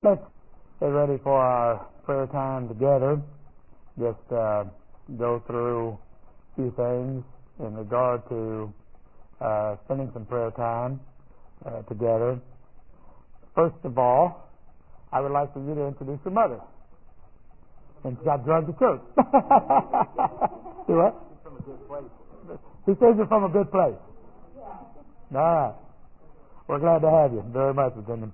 Let's get ready for our prayer time together. Just go through a few things in regard to spending some prayer time together. First of all, I would like for you to introduce your mother. And she got drugged to church. See what? From a good place. He says you're from a good place. All right. We're glad to have you very much, Virginia.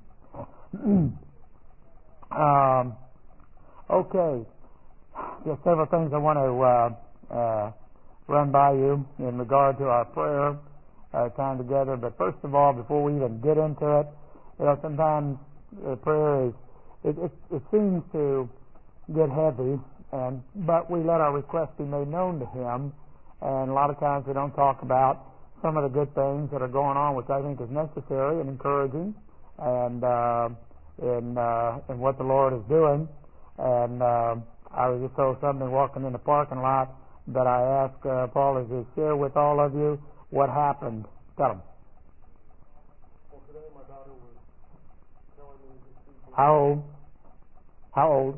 Okay. Just several things I want to run by you in regard to our prayer time together. But first of all, before we even get into it, sometimes prayer is it seems to get heavy, but we let our requests be made known to Him, and a lot of times we don't talk about some of the good things that are going on, which I think is necessary and encouraging, and in what the Lord is doing. And I was just told something walking in the parking lot that I asked Paul to share with all of you what happened. Tell them. Well, today my daughter was telling me that she... How old? How old?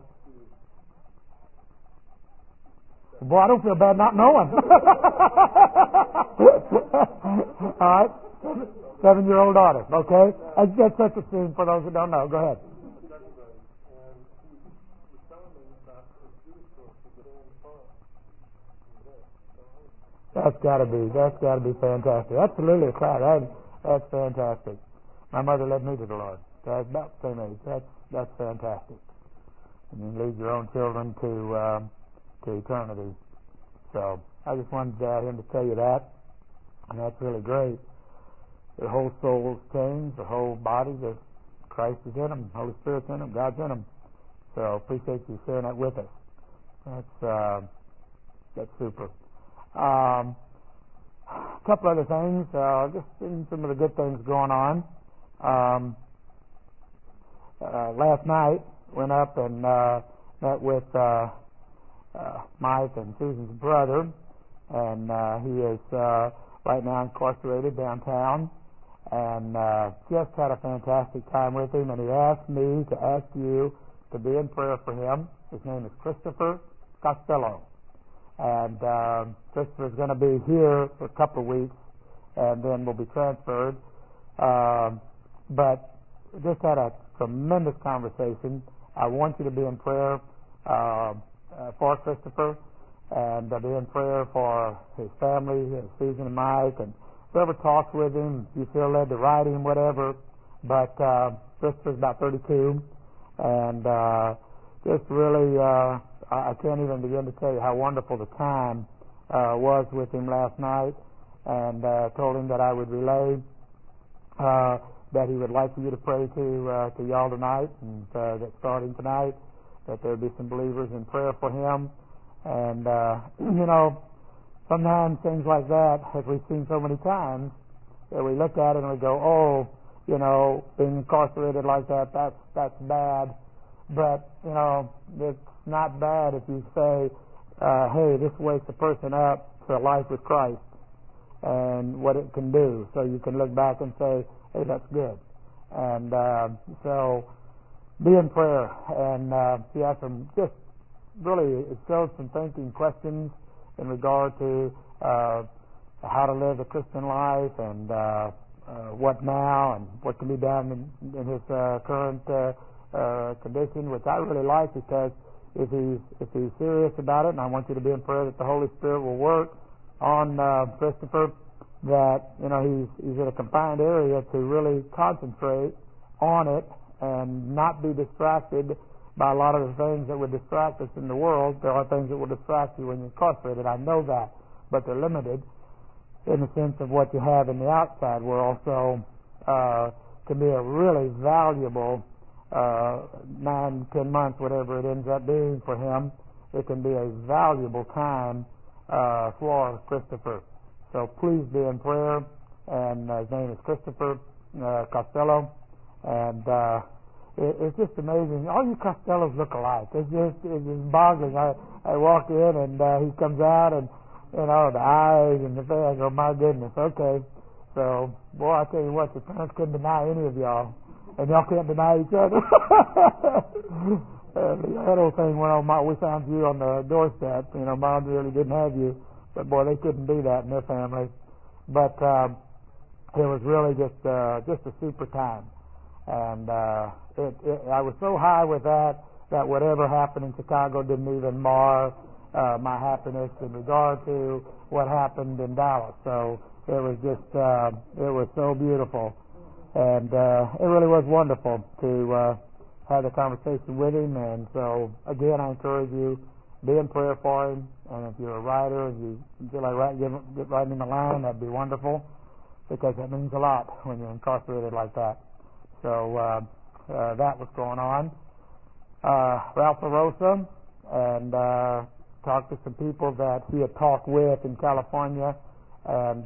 Boy, I don't feel bad not knowing. All right. 7-year-old daughter. Okay. That's such a scene for those who don't know. Go ahead. That's got to be fantastic. Absolutely, that's fantastic. My mother led me to the Lord. That's about the same age. That's fantastic. And you lead your own children to eternity. So I just wanted him to tell you that, and that's really great. Their whole soul's changed, their whole bodies, Christ is in them, Holy Spirit's in them, God's in them. So appreciate you sharing that with us. That's super. A couple other things, just seeing some of the good things going on. Last night went up and met with Mike and Susan's brother, and he is right now incarcerated downtown, and just had a fantastic time with him. And he asked me to ask you to be in prayer for him. His name is Christopher Costello, and Christopher's going to be here for a couple of weeks, and then will be transferred. But just had a tremendous conversation. I want you to be in prayer for Christopher, and be in prayer for his family, Susan and Mike, and whoever talks with him. If you feel led to write him, whatever. But Christopher's about 32, and just really, I can't even begin to tell you how wonderful the time was with him last night, and told him that I would relay that he would like for you to pray to y'all tonight, and that starting tonight, that there would be some believers in prayer for him. And, sometimes things like that, as we've seen so many times, that we look at it and we go, being incarcerated like that, that's bad. But, it's not bad if you say, hey, this wakes a person up to a life with Christ and what it can do. So you can look back and say, hey, that's good. And so be in prayer. And he has some just really, it shows some thinking questions in regard to how to live a Christian life, and what now, and what can be done in his current condition, which I really like, because if he's serious about it, and I want you to be in prayer that the Holy Spirit will work on Christopher, that he's in a confined area, to really concentrate on it and not be distracted by a lot of the things that would distract us in the world. There are things that will distract you when you're incarcerated. I know that, but they're limited in the sense of what you have in the outside world. So can be a really valuable 9-10 months, whatever it ends up being for him. It can be a valuable time for Christopher. So please be in prayer. And his name is Christopher Costello, and it's just amazing. All you Costellos look alike. It's just boggling. I walk in and he comes out, and the eyes and the face. I go, my goodness. Okay, so boy, I tell you what, your parents couldn't deny any of y'all. and y'all can't deny each other. That old thing went on. We found you on the doorstep. Mom really didn't have you, but boy, they couldn't do that in their family. But it was really just a super time, and I was so high with that whatever happened in Chicago didn't even mar my happiness in regard to what happened in Dallas. So it was just it was so beautiful, and it really was wonderful to have the conversation with him. And so again, I encourage you, be in prayer for him, and if you're a writer and you feel like get writing him a line, that'd be wonderful, because that means a lot when you're incarcerated like that. So that was going on. Ralph LaRosa, and talked to some people that he had talked with in California, and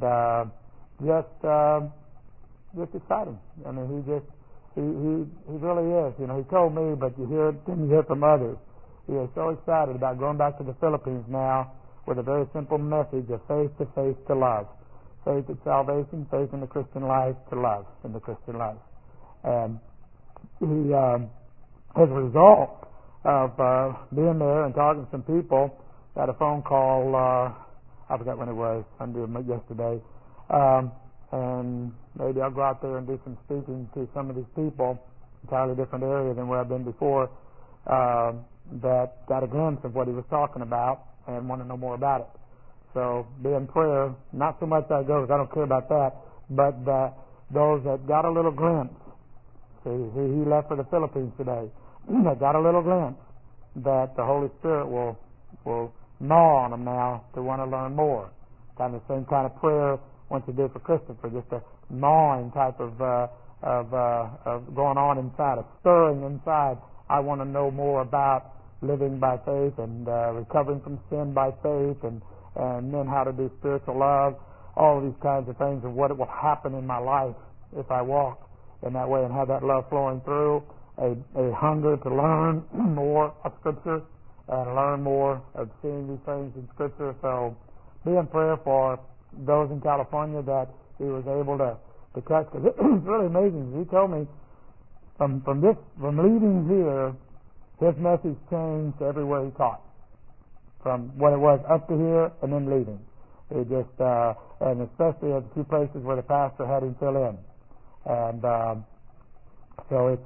just exciting. I mean, he really is. He told me, but you hear from others. He is so excited about going back to the Philippines now with a very simple message of faith to faith to love. Faith in salvation, faith in the Christian life, to love in the Christian life. And he, as a result of being there and talking to some people, got a phone call, I forgot when it was, Sunday or yesterday, and maybe I'll go out there and do some speaking to some of these people, entirely different area than where I've been before, that got a glimpse of what he was talking about and want to know more about it. So be in prayer, not so much that goes, I don't care about that, but those that got a little glimpse, he left for the Philippines today, that got a little glimpse that the Holy Spirit will gnaw on them now to want to learn more. Kind of the same kind of prayer once you did for Christopher, just a gnawing type of going on inside, a stirring inside. I want to know more about living by faith and recovering from sin by faith, and then how to do spiritual love, all of these kinds of things, and what will happen in my life if I walk in that way and have that love flowing through, a hunger to learn more of Scripture and learn more of seeing these things in Scripture. So be in prayer for those in California that he was able to catch, because it was really amazing. He told me from leaving here, his message changed everywhere he taught, from what it was up to here and then leaving. It just and especially at the two places where the pastor had him fill in, and so it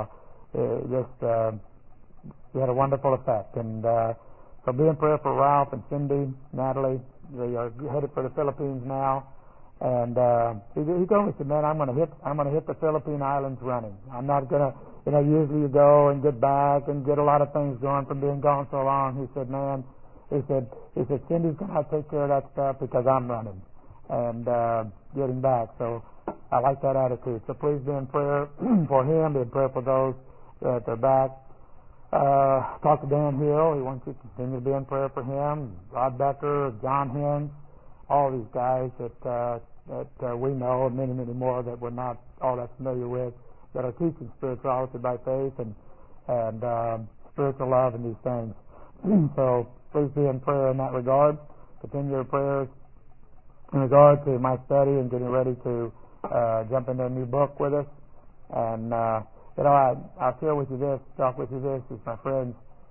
had a wonderful effect. And so be in prayer for Ralph and Cindy, Natalie. They are headed for the Philippines now, and he told me, he said, "Man, I'm going to hit the Philippine Islands running. I'm not going to, usually you go and get back and get a lot of things going from being gone so long." He said, "Man," he said, "Cindy's going to have to take care of that stuff because I'm running and getting back." So I like that attitude. So please be in prayer for him. Be in prayer for those that are back. Talk to Dan Hill. He wants you to continue to be in prayer for him. Rod Becker, John Hinn, all these guys that we know, and many, many more that we're not all that familiar with, that are teaching spirituality by faith and spiritual love and these things. So please be in prayer in that regard. Continue your prayers in regard to my study and getting ready to jump into a new book with us. And I'll share with you this, talk with you this, as my friends.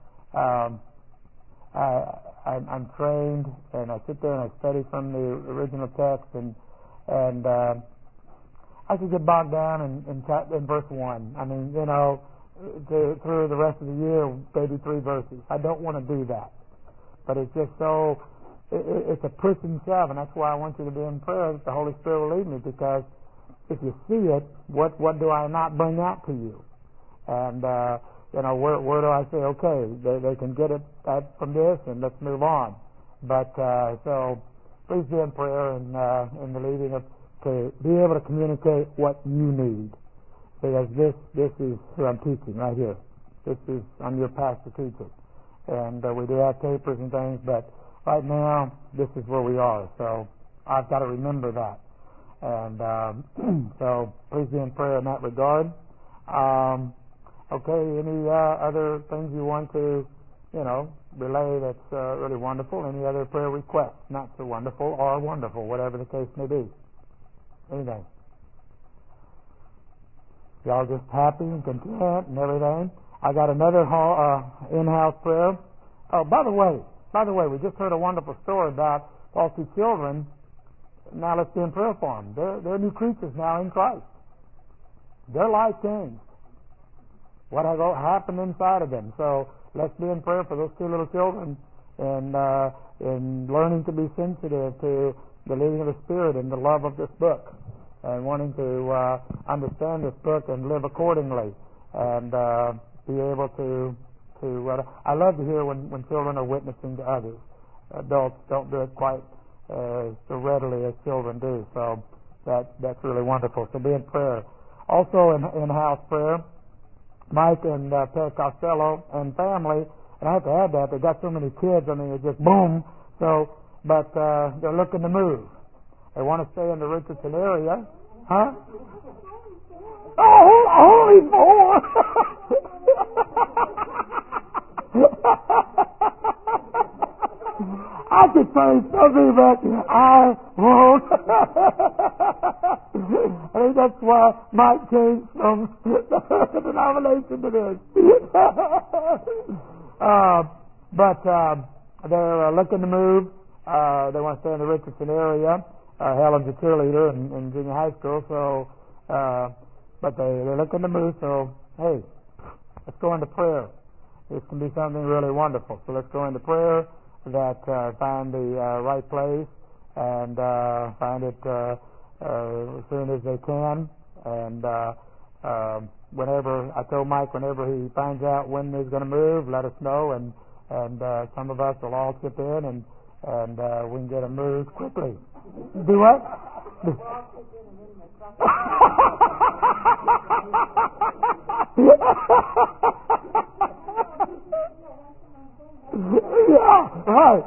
I'm trained, and I sit there and I study from the original text, and I could get bogged down in verse 1. I mean, through the rest of the year, maybe 3 verses. I don't want to do that, but it's just so. It's a push and shove, and that's why I want you to be in prayer that the Holy Spirit will lead me, because if you see it, what do I not bring out to you? And where do I say, okay, they can get it from this, and let's move on. But so please be in prayer and in the leading of to be able to communicate what you need, because this is who I'm teaching right here. I'm your pastor teacher, and we do have papers and things, but right now this is where we are. So I've got to remember that. And so please be in prayer in that regard. Okay, any other things you want to, relay that's really wonderful? Any other prayer requests, not so wonderful or wonderful, whatever the case may be? Anything? Y'all just happy and content and everything. I got another in-house prayer. Oh, by the way, we just heard a wonderful story about faulty children. Now let's be in prayer for them. They're new creatures now in Christ. Their life changed. What happened inside of them? So let's be in prayer for those two little children and in learning to be sensitive to the leading of the Spirit and the love of this book and wanting to understand this book and live accordingly and be able to I love to hear when children are witnessing to others. Adults don't do it quite so readily as children do. So that's really wonderful. So be in prayer. Also in-house prayer, Mike and Ted Costello and family, and I have to add that they got so many kids. I mean, it just boom. So, but they're looking to move. They want to stay in the Richardson area, huh? Oh, only 4. I could say something, but I won't. I think that's why Mike changed from the denomination to this. But they're looking to move. They want to stay in the Richardson area. Helen's a cheerleader in junior high school, so but they're looking to move. So hey, let's go into prayer. This can be something really wonderful. So let's go into prayer that find the right place and find it as soon as they can. And whenever I told Mike, whenever he finds out when he's going to move, let us know, and some of us will all chip in and we can get them moved quickly. Do what? Yeah, right.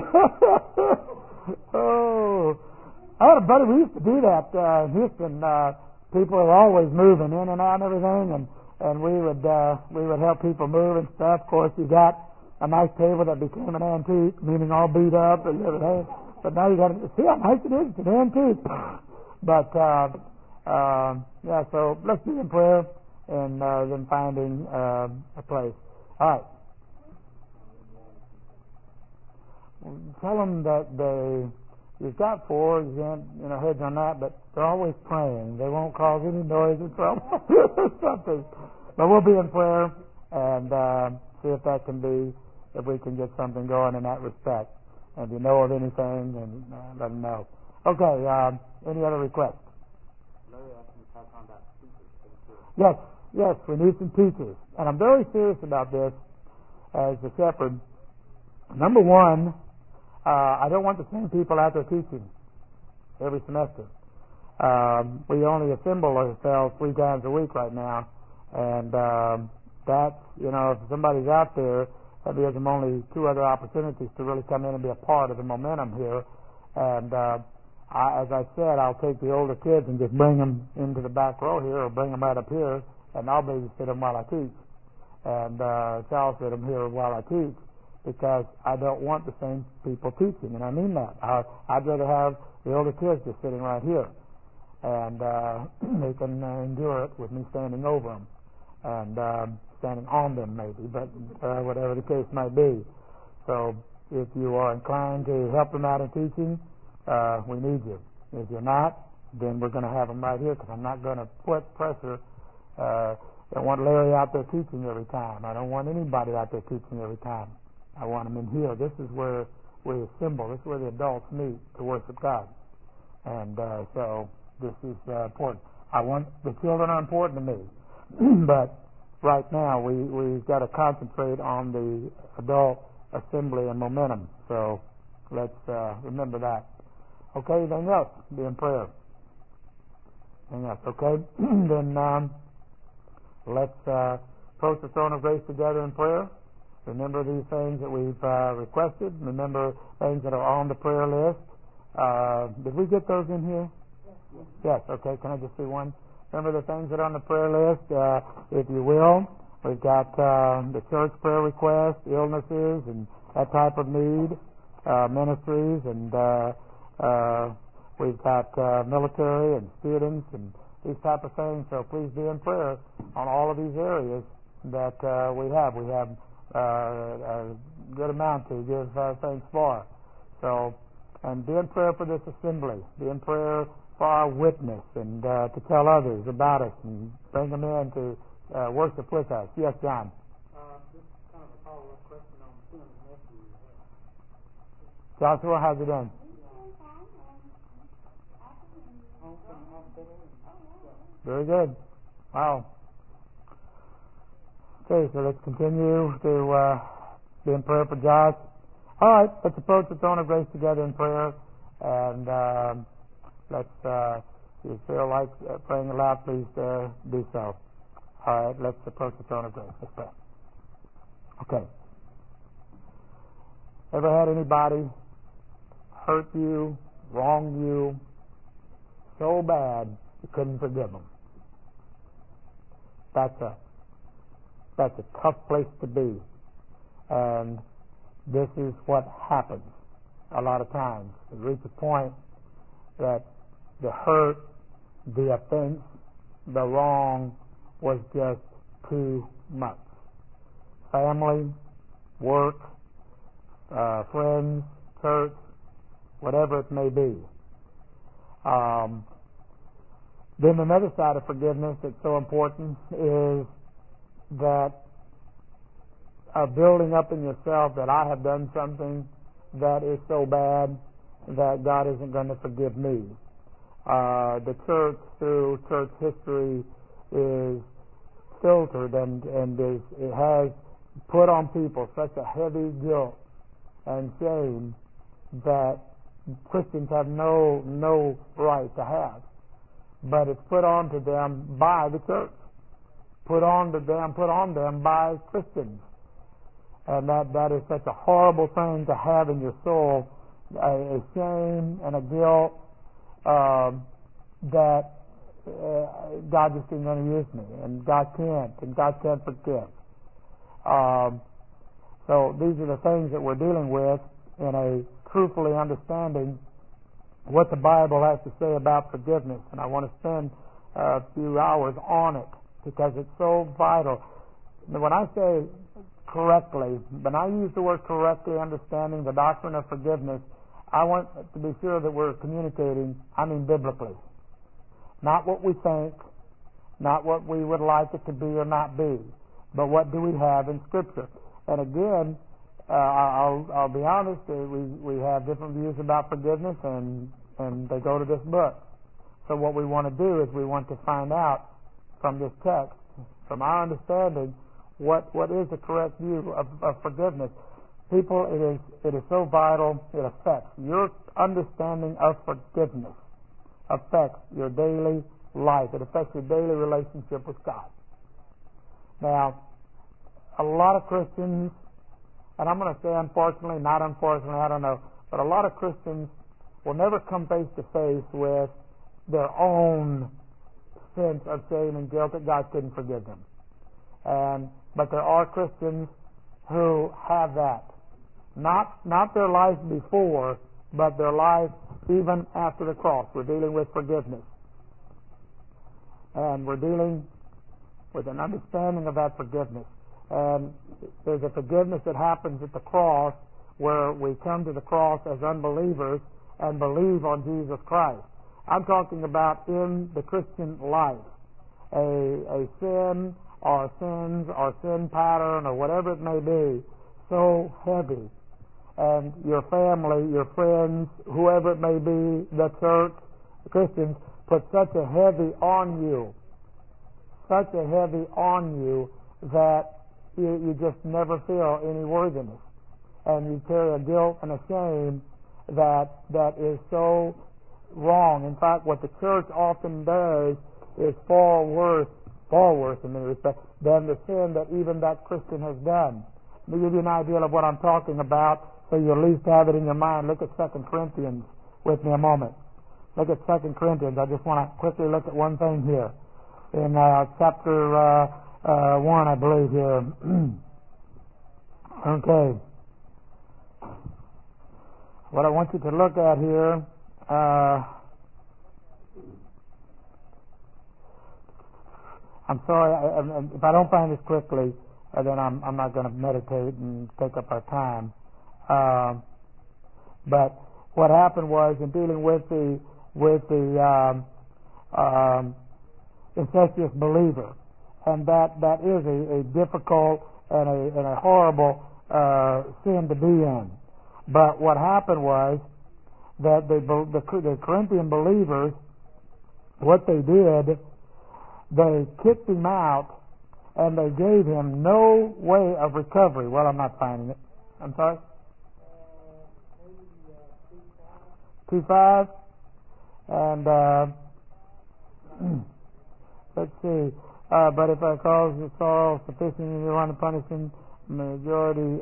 Oh, I had a buddy. We used to do that in Houston. People are always moving in and out and everything, and we would help people move and stuff. Of course, you got a nice table that became an antique, meaning all beat up and everything. But now you got to see how nice it is. It's an antique. But yeah, so let's be in prayer and then finding a place. All right. Tell them that you've got 4, you can't hedge on that, but they're always praying. They won't cause any noise or trouble or something. But we'll be in prayer and see if we can get something going in that respect. And if you know of anything, then let them know. Okay, any other requests? Yes, we need some teachers. And I'm very serious about this as the shepherd. Number one, I don't want the same people out there teaching every semester. We only assemble ourselves 3 times a week right now, and that's, if somebody's out there, that gives them only 2 other opportunities to really come in and be a part of the momentum here. And as I said, I'll take the older kids and just bring them into the back row here, or bring them right up here, and I'll babysit them while I teach, and Charles sit them here while I teach. Because I don't want the same people teaching, and I mean that. I'd rather have the older kids just sitting right here, and they can endure it with me standing over them and standing on them maybe, but whatever the case might be. So if you are inclined to help them out in teaching, we need you. If you're not, then we're going to have them right here, because I'm not going to put pressure. I don't want Larry out there teaching every time. I don't want anybody out there teaching every time. I want them in here. This is where we assemble. This is where the adults meet to worship God. And so this is important. The children are important to me. But right now we've got to concentrate on the adult assembly and momentum. So let's remember that. Okay, anything else? Be in prayer. Anything else? Okay? Then let's approach the throne of grace together in prayer. Remember these things that we've requested. Remember things that are on the prayer list. Did we get those in here? Yes. Okay. Can I just see one? Remember the things that are on the prayer list, if you will. We've got the church prayer requests, illnesses, and that type of need, ministries, and we've got military and students and these type of things. So please be in prayer on all of these areas that we have. We have a good amount to give thanks for. So, and be in prayer for this assembly. Be in prayer for our witness and to tell others about us and bring them in to worship with us. Yes, John. This is kind of a follow-up question on Tim's nephew. Joshua, how's it doing? Very good. Wow. Okay, so let's continue to be in prayer for Josh. All right, let's approach the throne of grace together in prayer, and let's, if you feel like praying aloud, please do so. All right, let's approach the throne of grace. Let's pray. Okay. Ever had anybody hurt you, wrong you so bad you couldn't forgive them? That's a tough place to be, and this is what happens a lot of times. You reach a point that the hurt, the offense, the wrong was just too much. Family, work, friends, church, whatever it may be. Then another side of forgiveness that's so important is that building up in yourself that I have done something that is so bad that God isn't going to forgive me. The church, through church history, is filtered and it has put on people such a heavy guilt and shame that Christians have no right to have. But it's put on to them by the church. Put on them by Christians. And that is such a horrible thing to have in your soul, a shame and a guilt that God just isn't going to use me, and God can't forgive. So these are the things that we're dealing with in a truthfully understanding what the Bible has to say about forgiveness. And I want to spend a few hours on it because it's so vital. When I say correctly, when I use the word correctly, understanding the doctrine of forgiveness, I want to be sure that we're communicating, I mean biblically. Not what we think, not what we would like it to be or not be, but what do we have in Scripture. And again, I'll be honest, we have different views about forgiveness, and they go to this book. So what we want to do is we want to find out from this text, from our understanding, what is the correct view of forgiveness. People, it is so vital. It affects your understanding of forgiveness. Affects your daily life. It affects your daily relationship with God. Now, a lot of Christians, and I'm going to say unfortunately, not unfortunately, I don't know, but a lot of Christians will never come face to face with their own sense of shame and guilt that God couldn't forgive them. But there are Christians who have that. Not their life before, but their life even after the cross. We're dealing with forgiveness. And we're dealing with an understanding of that forgiveness. And there's a forgiveness that happens at the cross where we come to the cross as unbelievers and believe on Jesus Christ. I'm talking about in the Christian life. A sin or sins or sin pattern or whatever it may be, so heavy. And your family, your friends, whoever it may be, the church, the Christians, put such a heavy on you that you just never feel any worthiness. And you carry a guilt and a shame that is so wrong. In fact, what the church often does is far worse in many respects than the sin that even that Christian has done. Let me give you an idea of what I'm talking about so you at least have it in your mind. Look at 2 Corinthians with me a moment. Look at 2 Corinthians. I just want to quickly look at one thing here. In chapter 1, I believe here. Okay. What I want you to look at here I'm sorry, if I don't find this quickly, then I'm not going to meditate and take up our time. But what happened was, in dealing with the incestuous believer, and that is a difficult and a horrible sin to be in. But what happened was that the Corinthian believers, what they did, they kicked him out and they gave him no way of recovery. Well, I'm not finding it. I'm sorry? 2:5. And let's see. But if I cause the sorrow sufficient in the one punishment, majority.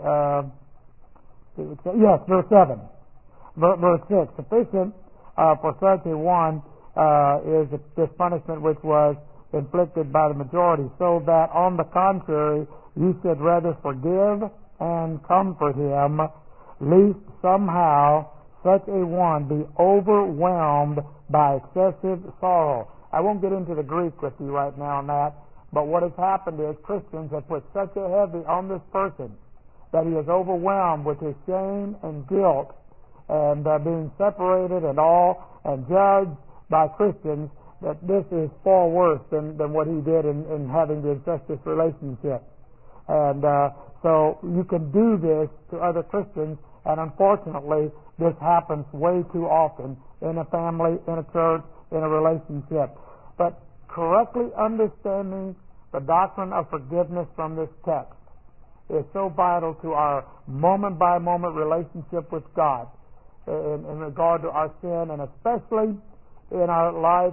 Yes, verse 7. Verse 6. Sufficient for such a one is this punishment which was inflicted by the majority, so that on the contrary you should rather forgive and comfort him, lest somehow such a one be overwhelmed by excessive sorrow. I won't get into the Greek with you right now on that, but what has happened is Christians have put such a heavy on this person that he is overwhelmed with his shame and guilt and being separated and all and judged by Christians, that this is far worse than what he did in having the incestuous relationship. And so you can do this to other Christians, and unfortunately this happens way too often in a family, in a church, in a relationship. But correctly understanding the doctrine of forgiveness from this text is so vital to our moment-by-moment relationship with God in regard to our sin, and especially in our life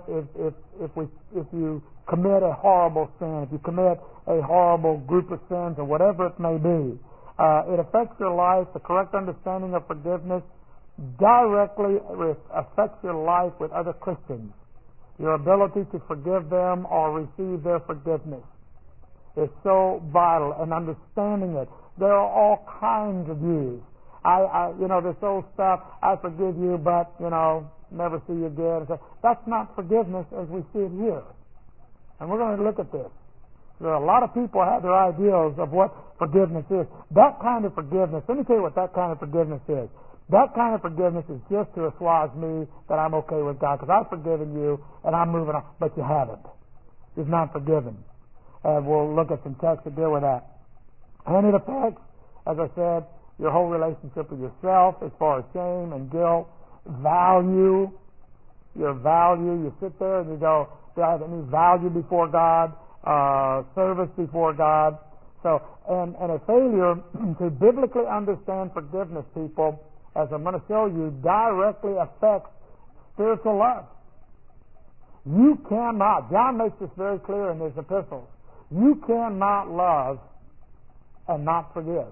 if you commit a horrible sin, if you commit a horrible group of sins or whatever it may be, it affects your life. The correct understanding of forgiveness directly affects your life with other Christians. Your ability to forgive them or receive their forgiveness is so vital, and understanding it. There are all kinds of views. This old stuff, I forgive you, but, never see you again. That's not forgiveness as we see it here. And we're going to look at this. There are a lot of people have their ideals of what forgiveness is. That kind of forgiveness, let me tell you what that kind of forgiveness is. That kind of forgiveness is just to assuage me that I'm okay with God because I've forgiven you and I'm moving on. But you haven't. You've not forgiven. And we'll look at some texts that deal with that. And it affects, as I said, your whole relationship with yourself as far as shame and guilt, value, your value. You sit there and you go, do I have any value before God? Service before God. So, and a failure to biblically understand forgiveness, people, as I'm going to show you, directly affects spiritual love. You cannot, John makes this very clear in his epistles, you cannot love and not forgive.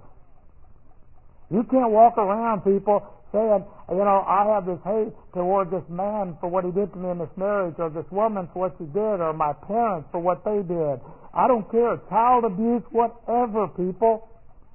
You can't walk around, people, saying, I have this hate toward this man for what he did to me in this marriage, or this woman for what she did, or my parents for what they did. I don't care. Child abuse, whatever, people.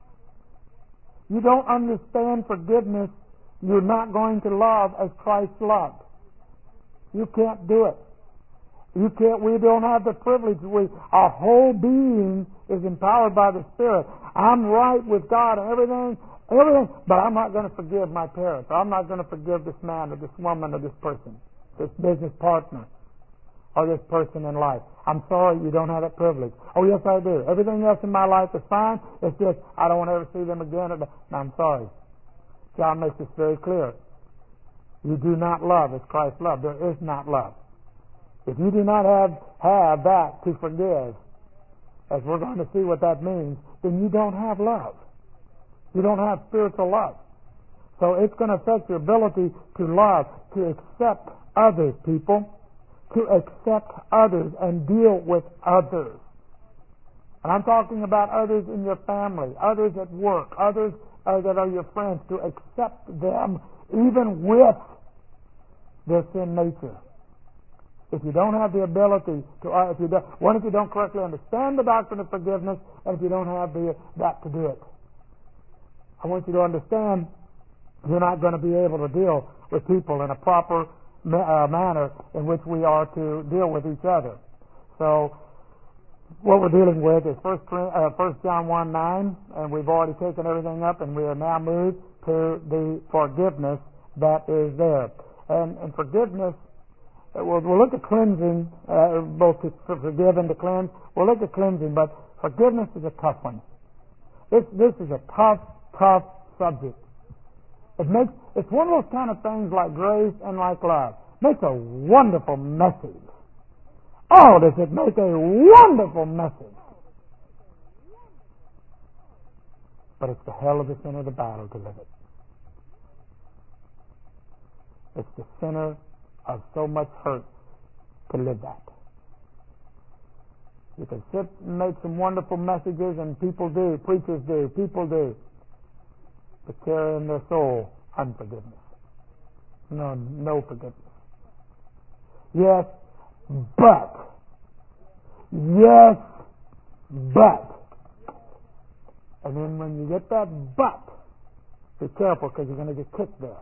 You don't understand forgiveness, you're not going to love as Christ loved. You can't do it. You can't. We don't have the privilege. Our whole being is empowered by the Spirit. I'm right with God and everything, but I'm not going to forgive my parents. I'm not going to forgive this man or this woman or this person, this business partner, or this person in life. I'm sorry you don't have that privilege. Oh, yes, I do. Everything else in my life is fine. It's just I don't want to ever see them again. No, I'm sorry. John makes this very clear. You do not love as Christ loved. There is not love. If you do not have that to forgive, as we're going to see what that means, then you don't have love. You don't have spiritual love. So it's going to affect your ability to love, to accept others, people, to accept others and deal with others. And I'm talking about others in your family, others at work, others that are your friends, to accept them even with their sin nature. If you don't have the ability to, if you don't correctly understand the doctrine of forgiveness, and if you don't have that to do it, I want you to understand you're not going to be able to deal with people in a proper manner in which we are to deal with each other. So What we're dealing with is 1 John 1:9, and we've already taken everything up, and we are now moved to the forgiveness that is there. And forgiveness, we'll look at cleansing, both to forgive and to cleanse. We'll look at cleansing, but forgiveness is a tough one. This is a tough subject. It's one of those kind of things like grace and like love. Makes a wonderful message. Oh, does it make a wonderful message. But it's the hell of the center of the battle to live it. It's the center of so much hurt to live that. You can sit and make some wonderful messages, and people do, preachers do, people do, but carry in their soul unforgiveness. No forgiveness. Yes, but. And then when you get that but, be careful, because you're going to get kicked there.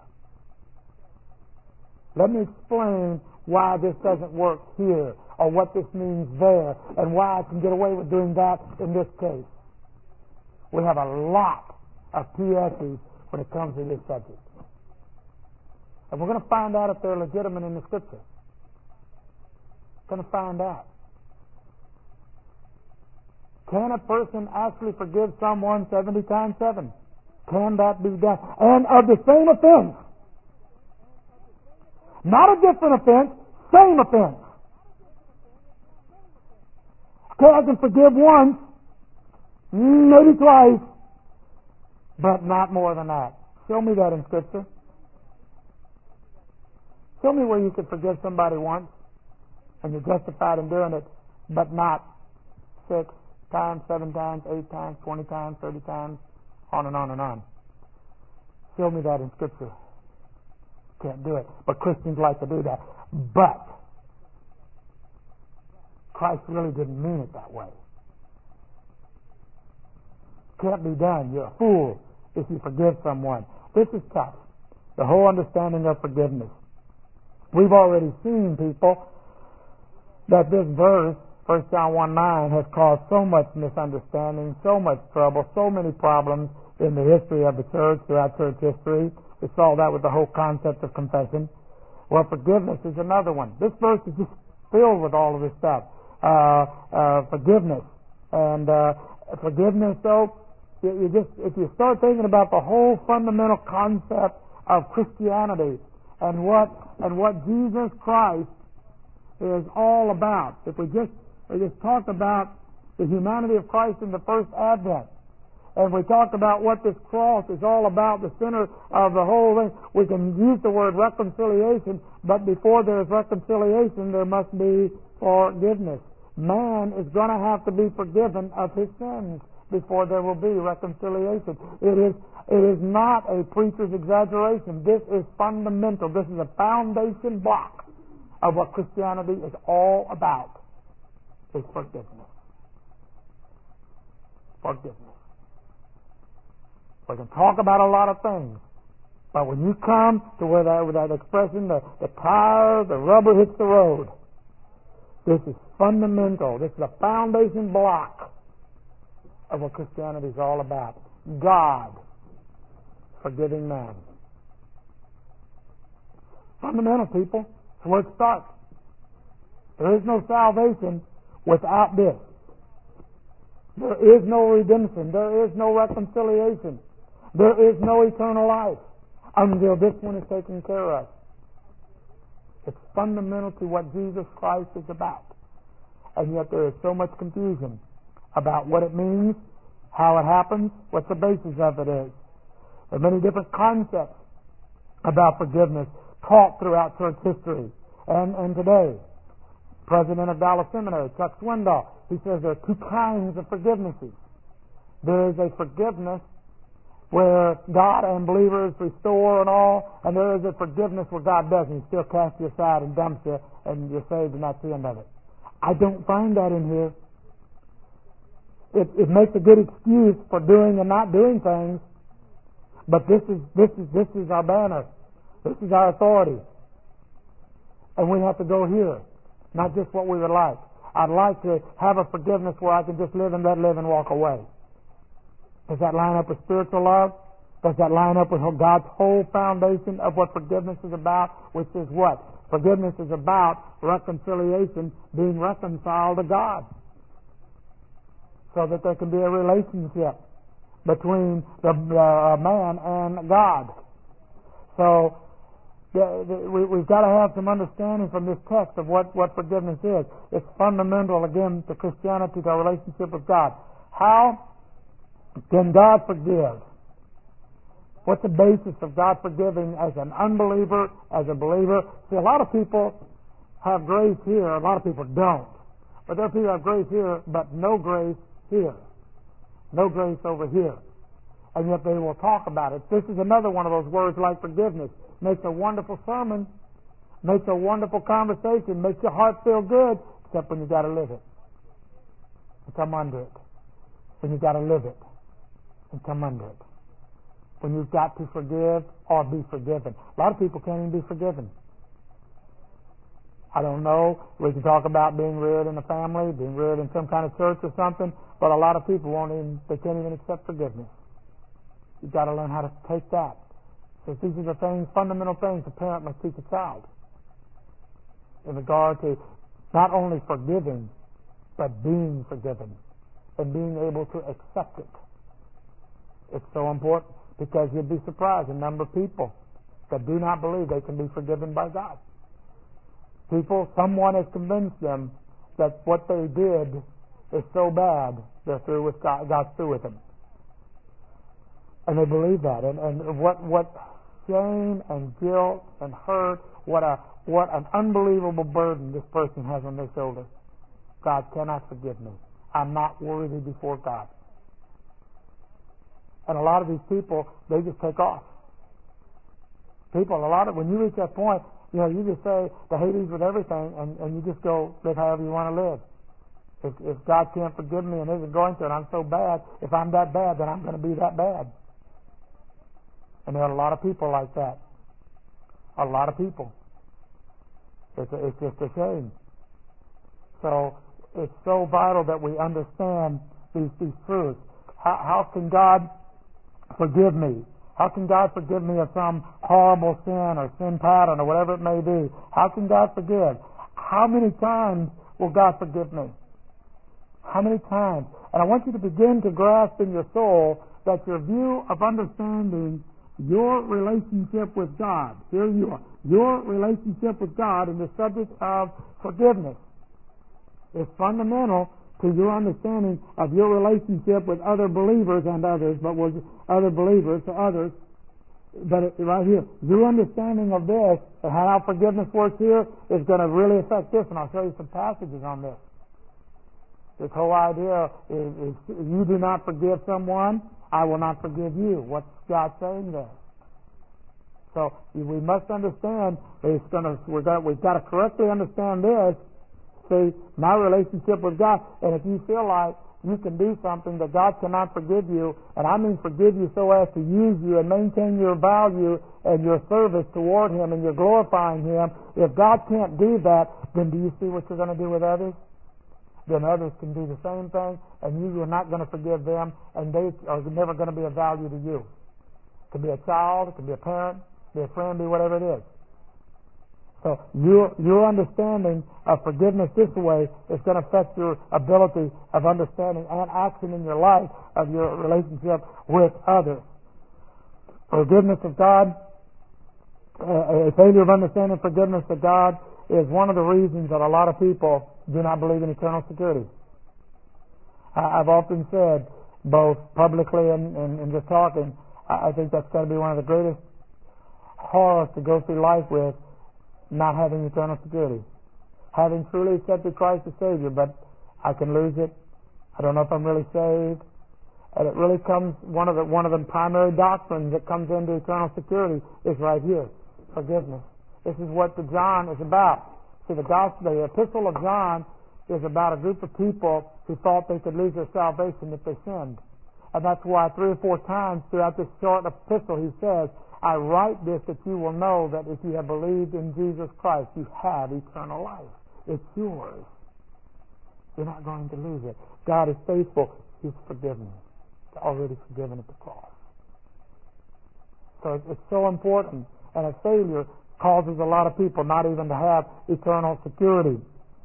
Let me explain why this doesn't work here, or what this means there, and why I can get away with doing that in this case. We have a lot of PSs when it comes to this subject. And we're going to find out if they're legitimate in the Scripture. We're going to find out. Can a person actually forgive someone 70 times 7? Can that be done? And of the same offense. Not a different offense, same offense. Okay, I can forgive once, maybe twice, but not more than that. Show me that in Scripture. Show me where you could forgive somebody once, and you're justified in doing it, but not 6 times, 7 times, 8 times, 20 times, 30 times, on and on and on. Show me that in Scripture. Can't do it. But Christians like to do that. But Christ really didn't mean it that way. Can't be done. You're a fool if you forgive someone. This is tough. The whole understanding of forgiveness. We've already seen, people, that this verse, 1 John 1:9, has caused so much misunderstanding, so much trouble, so many problems in the history of the church, throughout church history. We saw that with the whole concept of confession. Well, forgiveness is another one. This verse is just filled with all of this stuff. Forgiveness. And forgiveness, though, if you start thinking about the whole fundamental concept of Christianity and what Jesus Christ is all about, if we just talk about the humanity of Christ in the first advent, and we talk about what this cross is all about, the center of the whole thing, we can use the word reconciliation, but before there's reconciliation, there must be forgiveness. Man is going to have to be forgiven of his sins before there will be reconciliation. It is not a preacher's exaggeration. This is fundamental. This is a foundation block of what Christianity is all about, is forgiveness. Forgiveness. We can talk about a lot of things, but when you come to where that expression, the tire, the rubber hits the road, this is fundamental. This is a foundation block of what Christianity is all about. God forgiving man. Fundamental, people. That's where it starts. There is no salvation without this. There is no redemption. There is no reconciliation. There is no eternal life until this one is taken care of. It's fundamental to what Jesus Christ is about. And yet there is so much confusion about what it means, how it happens, what the basis of it is. There are many different concepts about forgiveness taught throughout church history and today. President of Dallas Seminary, Chuck Swindoll, he says there are 2 kinds of forgivenesses. There is a forgiveness where God and believers restore and all, and there is a forgiveness where God doesn't. He still casts you aside and dumps you, and you're saved, and that's the end of it. I don't find that in here. It makes a good excuse for doing and not doing things, but this is our banner. This is our authority. And we have to go here, not just what we would like. I'd like to have a forgiveness where I can just live and let live and walk away. Does that line up with spiritual love? Does that line up with God's whole foundation of what forgiveness is about, which is what? Forgiveness is about reconciliation, being reconciled to God, so that there can be a relationship between the man and God. So we've got to have some understanding from this text of what forgiveness is. It's fundamental, again, to Christianity, to our relationship with God. How can God forgive? What's the basis of God forgiving as an unbeliever, as a believer? See, a lot of people have grace here, a lot of people don't. But there are people who have grace here, but no grace here. No grace over here. And yet they will talk about it. This is another one of those words like forgiveness. Makes a wonderful sermon, makes a wonderful conversation, makes your heart feel good, except when you got to live it and come under it. When you got to live it and come under it. When you've got to forgive or be forgiven. A lot of people can't even be forgiven. I don't know. We can talk about being reared in a family, being reared in some kind of church or something, but a lot of people they can't even accept forgiveness. You've got to learn how to take that. So these are the things, fundamental things a parent must teach a child in regard to not only forgiving, but being forgiven and being able to accept it. It's so important, because you'd be surprised the number of people that do not believe they can be forgiven by God. Someone has convinced them that what they did is so bad, they're through with God, God's through with them. And they believe that. And what shame and guilt and hurt, what an unbelievable burden this person has on their shoulders. God cannot forgive me. I'm not worthy before God. And a lot of these people, they just take off. When you reach that point, you just say the Hades with everything, and you just go live however you want to live. If God can't forgive me and isn't going to, and I'm so bad, if I'm that bad, then I'm going to be that bad. And there are a lot of people like that. A lot of people. It's just a shame. So it's so vital that we understand these truths. How can God forgive me? How can God forgive me of some horrible sin or sin pattern or whatever it may be? How can God forgive? How many times will God forgive me? How many times? And I want you to begin to grasp in your soul that your view of understanding your relationship with God, here you are, your relationship with God in the subject of forgiveness is fundamental to your understanding of your relationship with other believers and others, but with other believers to others. But right here, your understanding of this and how forgiveness works here is going to really affect this, and I'll show you some passages on this. This whole idea is if you do not forgive someone, I will not forgive you. What's God saying there? So we must understand we've got to correctly understand this. See, my relationship with God, and if you feel like you can do something that God cannot forgive you, and I mean forgive you so as to use you and maintain your value and your service toward Him and you're glorifying Him, if God can't do that, then do you see what you're going to do with others? Then others can do the same thing, and you're not going to forgive them, and they are never going to be of value to you. It can be a child, it can be a parent, be a friend, be whatever it is. So your understanding of forgiveness this way is going to affect your ability of understanding and action in your life of your relationship with others. Forgiveness of God, a failure of understanding forgiveness of God is one of the reasons that a lot of people do not believe in eternal security. I've often said, both publicly and just talking, I think that's going to be one of the greatest horrors to go through life with, not having eternal security. Having truly accepted Christ as Savior, but I can lose it. I don't know if I'm really saved. And it really comes, one of the primary doctrines that comes into eternal security is right here, forgiveness. This is what the John is about. See, the epistle of John is about a group of people who thought they could lose their salvation if they sinned. And that's why 3 or 4 times throughout this short epistle he says, I write this that you will know that if you have believed in Jesus Christ, you have eternal life. It's yours. You're not going to lose it. God is faithful. He's forgiven you. It's already forgiven at the cross. So it's so important. And a failure causes a lot of people not even to have eternal security.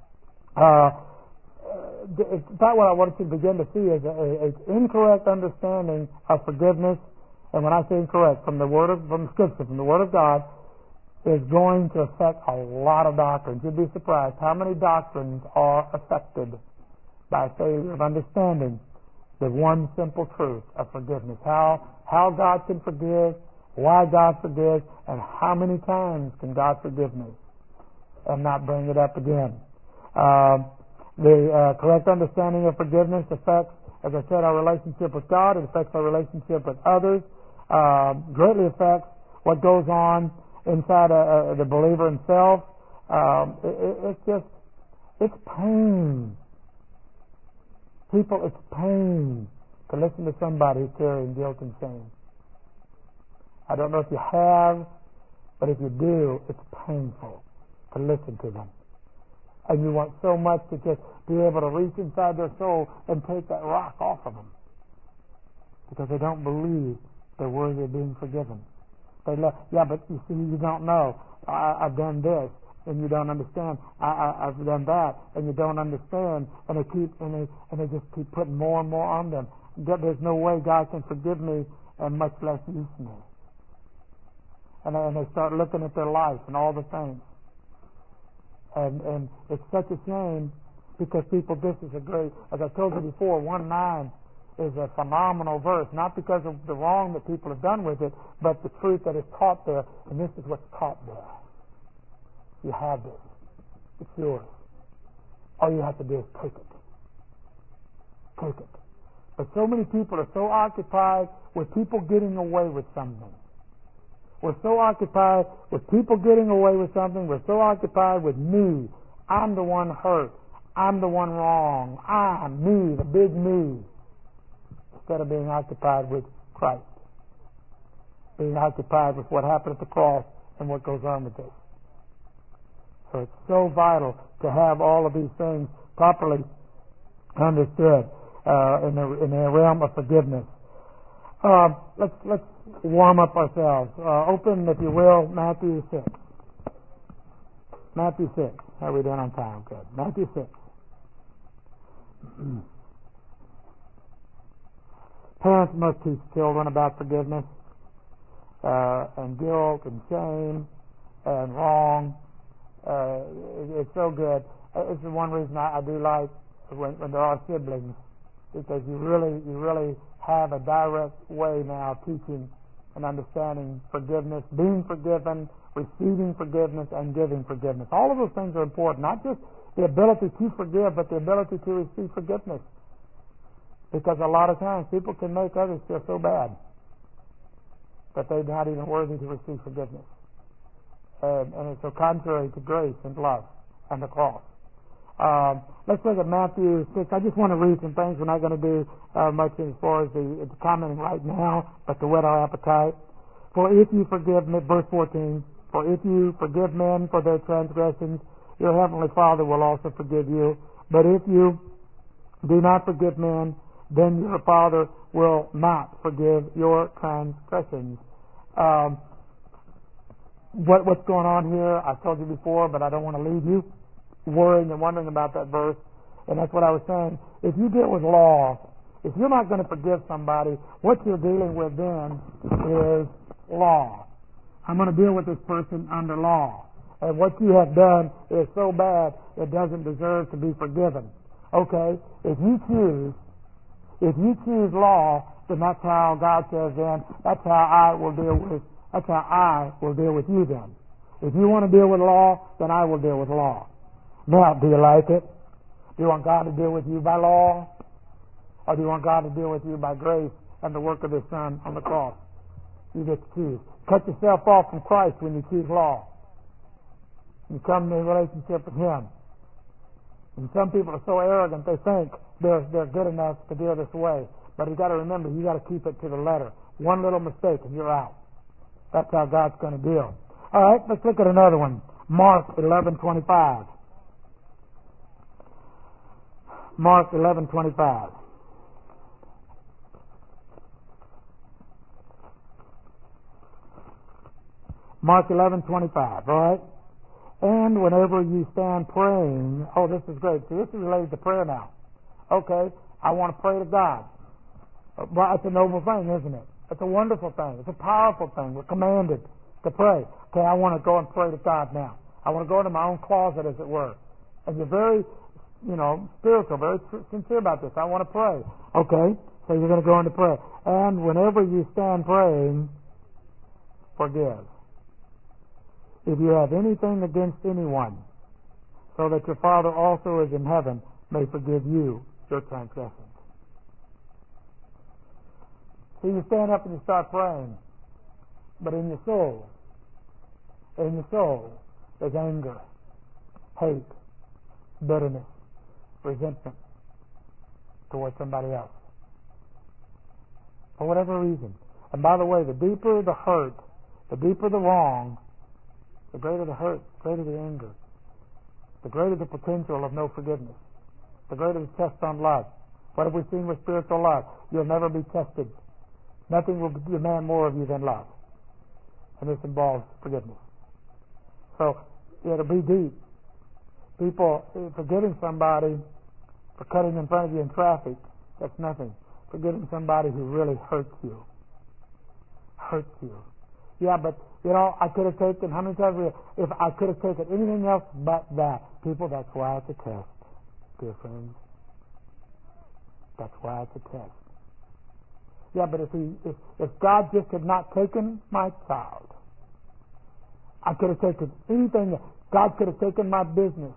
That's what I want you to begin to see is an incorrect understanding of forgiveness. And when I say incorrect, from Scripture, from the Word of God, is going to affect a lot of doctrines. You'd be surprised how many doctrines are affected by failure of understanding the one simple truth of forgiveness. How God can forgive, why God forgives, and how many times can God forgive me and not bring it up again. The correct understanding of forgiveness affects, as I said, our relationship with God. It affects our relationship with others. Greatly affects what goes on inside the believer himself. It's pain. People, it's pain to listen to somebody who's carrying guilt and shame. I don't know if you have, but if you do, it's painful to listen to them. And you want so much to just be able to reach inside their soul and take that rock off of them. Because they don't believe they're worthy of being forgiven. Yeah, but you see, you don't know. I've done this, and you don't understand. I've done that, and you don't understand. And they just keep putting more and more on them. There's no way God can forgive me, and much less use me. And they start looking at their life and all the things. And it's such a shame because people, this is a great, as I told you before, 1:9 is a phenomenal verse, not because of the wrong that people have done with it, but the truth that is taught there, and this is what's taught there. You have this. It's yours. All you have to do is take it. Take it. But so many people are so occupied with people getting away with something. We're so occupied with people getting away with something. We're so occupied with me. I'm the one hurt. I'm the one wrong. Me, the big me. Instead of being occupied with Christ. Being occupied with what happened at the cross and what goes on with it. So it's so vital to have all of these things properly understood in the realm of forgiveness. Let's warm up ourselves. Open, if you will, Matthew 6. Matthew 6. How are we doing on time? Good. Matthew 6. Parents must teach children about forgiveness and guilt and shame and wrong. It's so good. It's the one reason I do like when there are siblings, because you really have a direct way now of teaching and understanding forgiveness, being forgiven, receiving forgiveness, and giving forgiveness. All of those things are important. Not just the ability to forgive, but the ability to receive forgiveness. Because a lot of times people can make others feel so bad that they're not even worthy to receive forgiveness. And it's so contrary to grace and love and the cross. Let's look at Matthew 6. I just want to read some things. We're not going to do much as far as the commenting right now, but to whet our appetite. For if you forgive me, verse 14, for if you forgive men for their transgressions, your heavenly Father will also forgive you. But if you do not forgive men, then your Father will not forgive your transgressions. What's going on here? I told you before, but I don't want to leave you worrying and wondering about that verse. And that's what I was saying. If you deal with law, if you're not going to forgive somebody, what you're dealing with then is law. I'm going to deal with this person under law. And what you have done is so bad it doesn't deserve to be forgiven. Okay? If you choose law, then that's how God says then, that's how I will deal with you then. If you want to deal with law, then I will deal with law. Now, do you like it? Do you want God to deal with you by law? Or do you want God to deal with you by grace and the work of His Son on the cross? You get to choose. Cut yourself off from Christ when you choose law. You come into a relationship with Him. And some people are so arrogant they think they're good enough to deal this way. But you got to remember, you got to keep it to the letter. One little mistake and you're out. That's how God's going to deal. All right, let's look at another one. Mark 11:25. Mark 11:25. Mark 11:25, all right? And whenever you stand praying, oh, this is great. So this is related to prayer now. Okay, I want to pray to God. Well, it's a noble thing, isn't it? It's a wonderful thing. It's a powerful thing. We're commanded to pray. Okay, I want to go and pray to God now. I want to go into my own closet, as it were. And you're very, spiritual, very sincere about this. I want to pray. Okay, so you're going to go into prayer. And whenever you stand praying, forgive. If you have anything against anyone, so that your Father also is in heaven may forgive you your transgressions. So you stand up and you start praying, but in your soul, there's anger, hate, bitterness, resentment towards somebody else, for whatever reason. And by the way, the deeper the hurt, the deeper the wrong, the greater the hurt, the greater the anger, the greater the potential of no forgiveness, the greater the test on love. What have we seen with spiritual love? You'll never be tested. Nothing will demand more of you than love. And this involves forgiveness. So it'll be deep. People, forgiving somebody for cutting in front of you in traffic, that's nothing. Forgiving somebody who really hurts you. Yeah, but I could have taken, how many times, if I could have taken anything else but that. People, that's why it's a test, dear friends. That's why it's a test. Yeah, but if God just had not taken my child, I could have taken anything. God could have taken my business.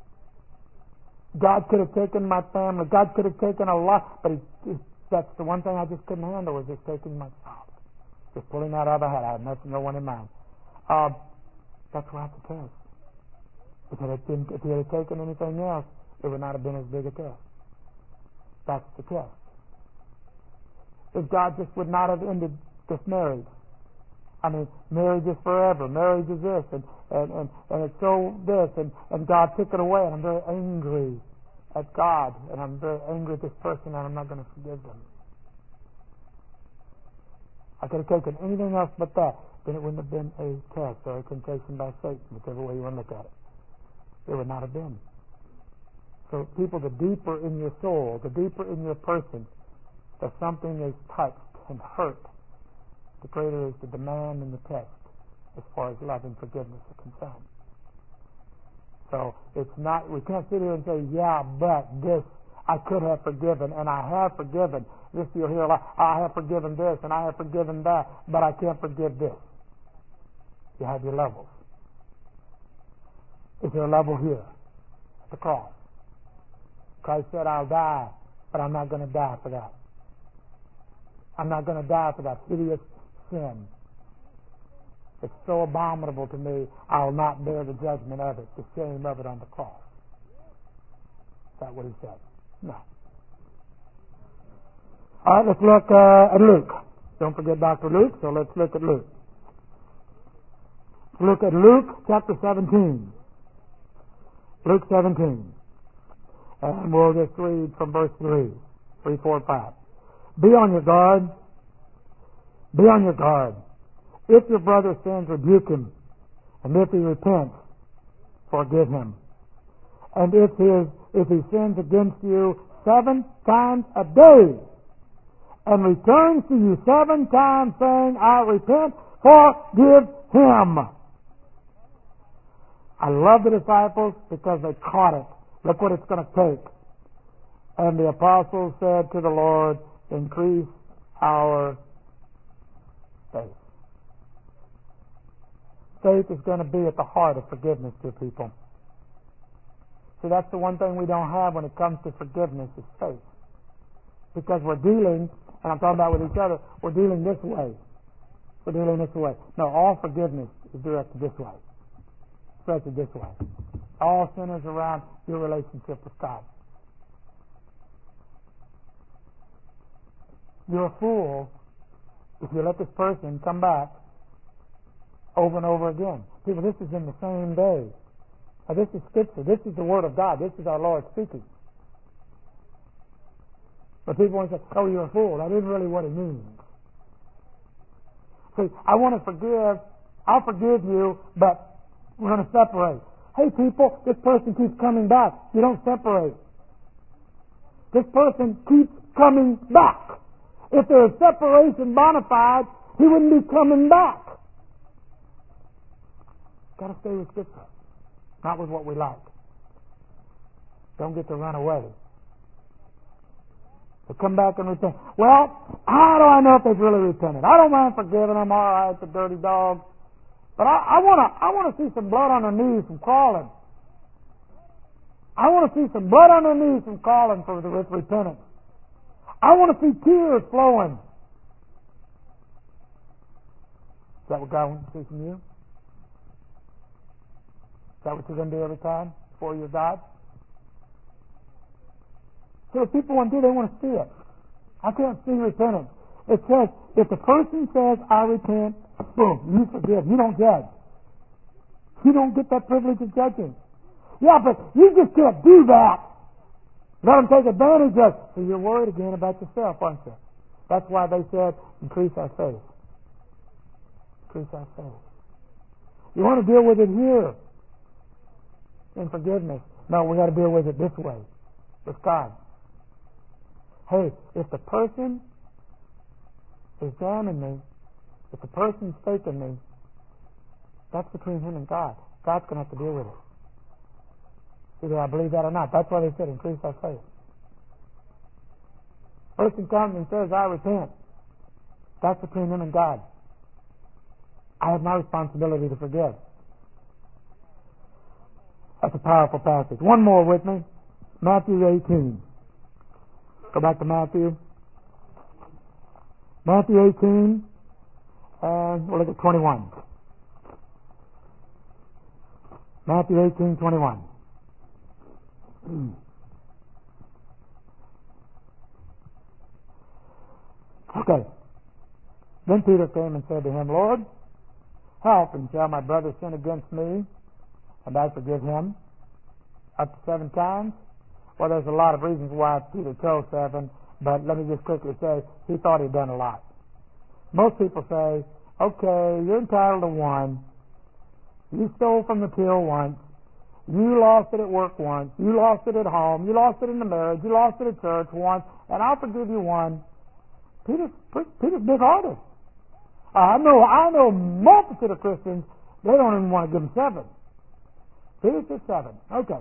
God could have taken my family. God could have taken a lot, but that's the one thing I just couldn't handle, was just taking my child. Just pulling that out of the hat. I had no one in mind. That's why it's a test. If he had taken anything else, it would not have been as big a test. That's the test. If God just would not have ended this marriage, marriage is forever. Marriage is this, and it's so this, and God took it away, and I'm very angry at God, and I'm very angry at this person, and I'm not going to forgive them. I could have taken anything else but that, then it wouldn't have been a test or a temptation by Satan, whichever way you want to look at it. It would not have been. So people, the deeper in your soul, the deeper in your person, that something is touched and hurt, the greater is the demand and the test as far as love and forgiveness are concerned. So it's not, we can't sit here and say, yeah, but this, I could have forgiven, and I have forgiven. This you'll hear a lot, I have forgiven this, and I have forgiven that, but I can't forgive this. You have your levels. Is there a level here? At the cross. Christ said, I'll die, but I'm not going to die for that. I'm not going to die for that hideous sin. It's so abominable to me, I'll not bear the judgment of it, the shame of it on the cross. Is that what he said? No. All right, let's look at Luke. Don't forget Dr. Luke, so let's look at Luke. Look at Luke chapter 17. Luke 17. And we'll just read from verse 3, 4, 5. Be on your guard. Be on your guard. If your brother sins, rebuke him. And if he repents, forgive him. And if he sins against you 7 times a day, and returns to you 7 times saying, I repent, forgive him. I love the disciples because they caught it. Look what it's going to take. And the apostles said to the Lord, increase our faith. Faith is going to be at the heart of forgiveness, dear people. See, that's the one thing we don't have when it comes to forgiveness is faith. Because we're dealing, and I'm talking about with each other, we're dealing this way. We're dealing this way. No, all forgiveness is directed this way. Directed this way. All centers around your relationship with God. You're a fool if you let this person come back over and over again. People, this is in the same day. Now, this is Scripture. This is the Word of God. This is our Lord speaking. But people want to say, oh, you're a fool. That isn't really what he means. See, I want to forgive. I'll forgive you, but we're going to separate. Hey, people, this person keeps coming back. You don't separate. This person keeps coming back. If there is separation bona fide, he wouldn't be coming back. Got to stay with Scripture, not with what we like. Don't get to run away. They come back and repent. Well, how do I know if they've really repented? I don't mind forgiving them. All right, it's a dirty dog. But I want to see some blood on their knees from crawling. I want to see some blood on their knees from crawling with repentance. I want to see tears flowing. Is that what God wants to see from you? Is that what you're going to do every time before you're God? So if people want to do, they want to see it. I can't see repentance. It says, if the person says, I repent, boom, you forgive. You don't judge. You don't get that privilege of judging. Yeah, but you just can't do that. Let them take advantage of it. So you're worried again about yourself, aren't you? That's why they said, increase our faith. Increase our faith. You want to deal with it here in forgiveness. No, we got to deal with it this way, with God. Hey, if the person is damning me, if the person's faking me, that's between him and God. God's going to have to deal with it. Either I believe that or not. That's why they said increase our faith. Person comes and says, I repent. That's between him and God. I have my responsibility to forgive. That's a powerful passage. One more with me. Matthew 18. Go back to Matthew. Matthew 18, and we'll look at 21. Matthew 18:21. Okay. Then Peter came and said to him, Lord, how often shall my brother sin against me, and I forgive him? Up to 7 times? Well, there's a lot of reasons why Peter chose 7, but let me just quickly say, he thought he'd done a lot. Most people say, okay, you're entitled to 1. You stole from the till once. You lost it at work once. You lost it at home. You lost it in the marriage. You lost it at church once. And I'll forgive you 1. Peter's big-hearted. I know a multitude of Christians, they don't even want to give him 7. Peter said 7. Okay.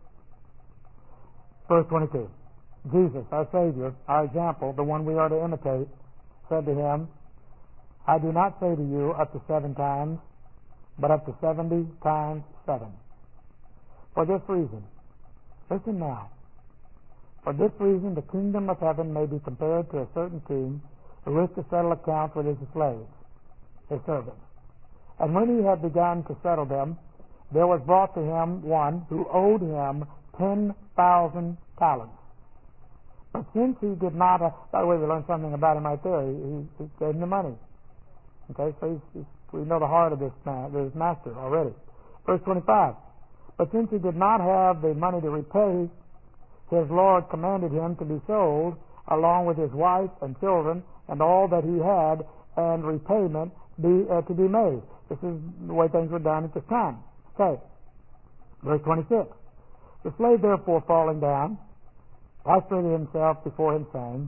Verse 22. Jesus, our Savior, our example, the one we are to imitate, said to him, I do not say to you up to 7 times, but up to 70 times 7. For this reason, listen now, for this reason the kingdom of heaven may be compared to a certain king who wished to settle accounts with his slaves, his servants. And when he had begun to settle them, there was brought to him one who owed him 10,000 talents. But since he did not, by the way, we learned something about him right there. He gave him the money. Okay, so we know the heart of this master already. Verse 25. But since he did not have the money to repay, his Lord commanded him to be sold, along with his wife and children, and all that he had, and repayment to be made. This is the way things were done at this time. Okay. Verse 26. The slave therefore falling down, prostrated himself before him, saying,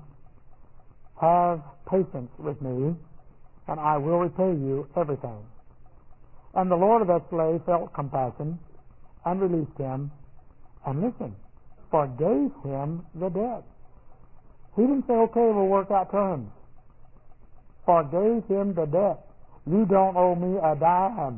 Have patience with me, and I will repay you everything. And the Lord of that slave felt compassion, and released him, and listen, forgave him the debt. He didn't say, okay, we'll work out terms. Forgave him the debt. You don't owe me a dime.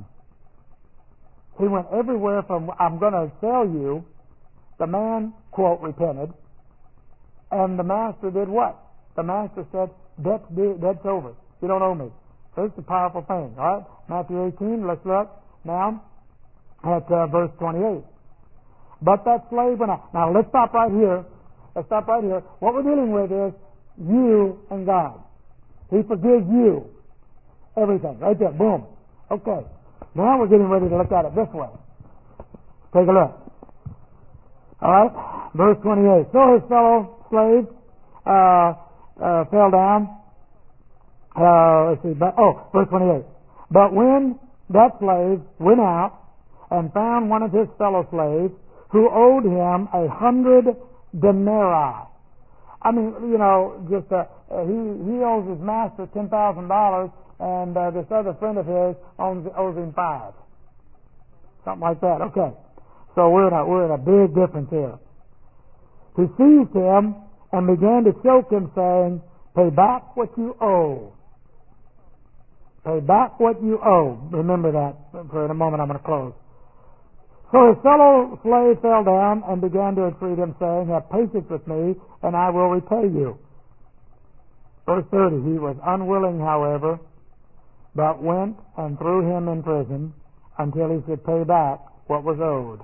He went everywhere from, I'm going to sell you. The man, quote, repented. And the master did what? The master said, debt's over. You don't owe me. So it's a powerful thing. All right? Matthew 18, let's look now at verse 28. But that slave went out. Now let's stop right here. Let's stop right here. What we're dealing with is you and God. He forgives you everything. Right there. Boom. Okay. Now we're getting ready to look at it this way. Take a look. All right. Verse 28. So his fellow slaves fell down. Let's see. Verse 28. But when that slave went out and found one of his fellow slaves who owed him 100 denarii. I mean, he owes his master $10,000, and this other friend of his owes him 5. Something like that. Okay. So we're in a big difference here. He seized him and began to choke him, saying, "Pay back what you owe. Pay back what you owe." Remember that. For in a moment I'm going to close. So his fellow slave fell down and began to entreat him, saying, "Have patience with me, and I will repay you." Verse 30. He was unwilling, however, but went and threw him in prison until he should pay back what was owed.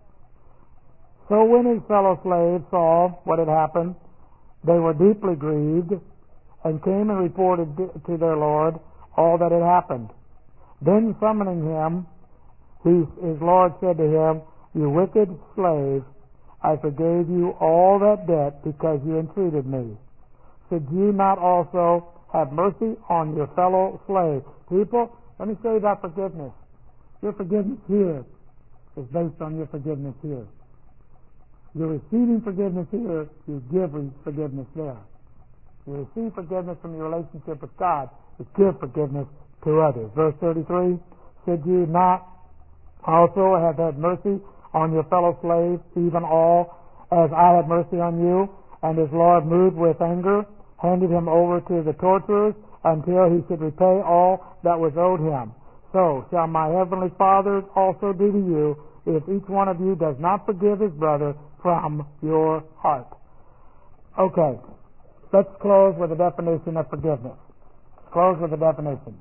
So when his fellow slaves saw what had happened, they were deeply grieved, and came and reported to their Lord all that had happened. Then summoning him, his Lord said to him, "You wicked slave, I forgave you all that debt because you entreated me. Should you not also have mercy on your fellow slave?" People, let me say about forgiveness. Your forgiveness here is based on your forgiveness here. You're receiving forgiveness here, you give forgiveness there. You receive forgiveness from your relationship with God, you give forgiveness to others. Verse 33, should you not also have had mercy on your fellow slaves, even all, as I had mercy on you? And his Lord, moved with anger, handed him over to the torturers until he should repay all that was owed him. So shall my heavenly Father also do to you, if each one of you does not forgive his brother from your heart. Okay, let's close with a definition of forgiveness. Close with a definition.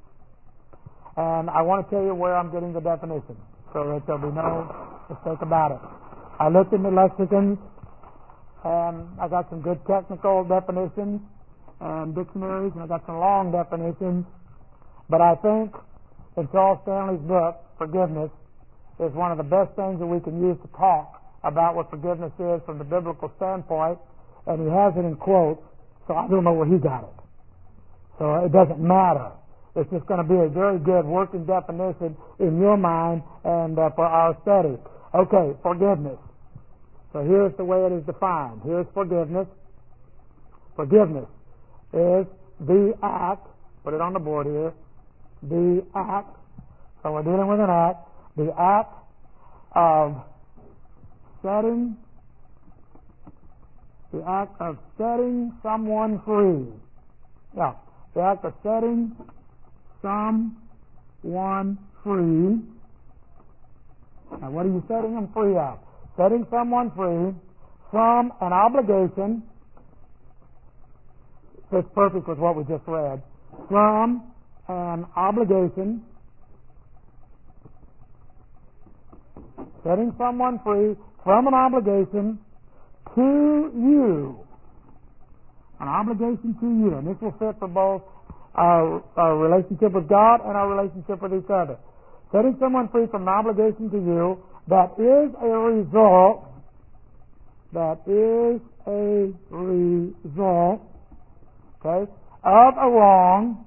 And I want to tell you where I'm getting the definition, so that there'll be no mistake about it. I looked in the lexicons, and I got some good technical definitions and dictionaries, and I got some long definitions. But I think in Charles Stanley's book, Forgiveness, is one of the best things that we can use to talk about what forgiveness is from the biblical standpoint, and he has it in quotes, so I don't know where he got it. So it doesn't matter. It's just going to be a very good working definition in your mind and for our study. Okay, forgiveness. So here's the way it is defined. Here's forgiveness. Forgiveness is the act, put it on the board here, the act, so we're dealing with an act, the act of setting someone free. Yeah, the act of setting someone free. Now, what are you setting them free of? Setting someone free from an obligation. It's perfect with what we just read. From an obligation. Setting someone free from an obligation to you. An obligation to you. And this will fit for both our relationship with God and our relationship with each other. Setting someone free from an obligation to you that is a result okay, of a wrong.